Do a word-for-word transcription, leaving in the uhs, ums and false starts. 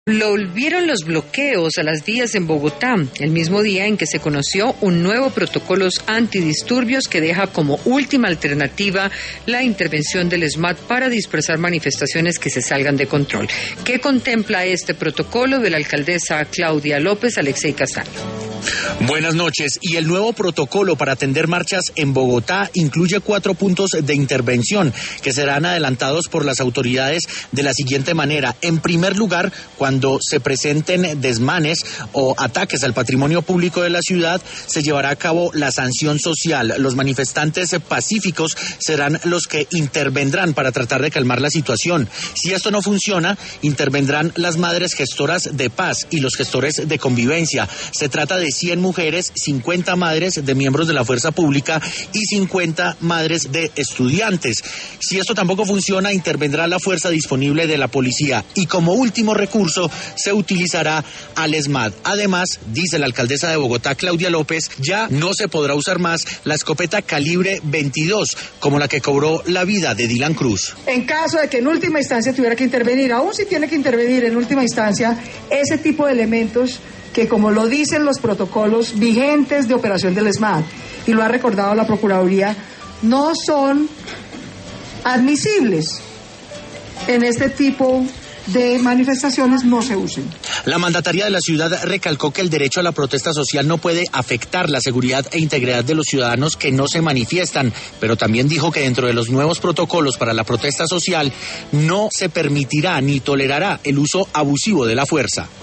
Volvieron los bloqueos a las vías en Bogotá, el mismo día en que se conoció un nuevo protocolo antidisturbios que deja como última alternativa la intervención del ESMAD para dispersar manifestaciones que se salgan de control. ¿Qué contempla este protocolo? De la alcaldesa Claudia López, Alexei Castaño. Buenas noches. Y el nuevo protocolo para atender marchas en Bogotá incluye cuatro puntos de intervención que serán adelantados por las autoridades de la siguiente manera. En primer lugar, cuando se presenten desmanes o ataques al patrimonio público de la ciudad, se llevará a cabo la sanción social. Los manifestantes pacíficos serán los que intervendrán para tratar de calmar la situación. Si esto no funciona, intervendrán las madres gestoras de paz y los gestores de convivencia. Se trata de cien mujeres, cincuenta madres de miembros de la fuerza pública y cincuenta madres de estudiantes. Si esto tampoco funciona, intervendrá la fuerza disponible de la policía y como último recurso se utilizará al ESMAD. Además, dice la alcaldesa de Bogotá, Claudia López, ya no se podrá usar más la escopeta calibre veintidós, como la que cobró la vida de Dylan Cruz. En caso de que en última instancia tuviera que intervenir, aún si tiene que intervenir en última instancia, ese tipo de elementos que, como lo dicen los protocolos vigentes de operación del ESMAD, y lo ha recordado la Procuraduría, no son admisibles en este tipo de manifestaciones, no se usen. La mandataria de la ciudad recalcó que el derecho a la protesta social no puede afectar la seguridad e integridad de los ciudadanos que no se manifiestan, pero también dijo que dentro de los nuevos protocolos para la protesta social no se permitirá ni tolerará el uso abusivo de la fuerza.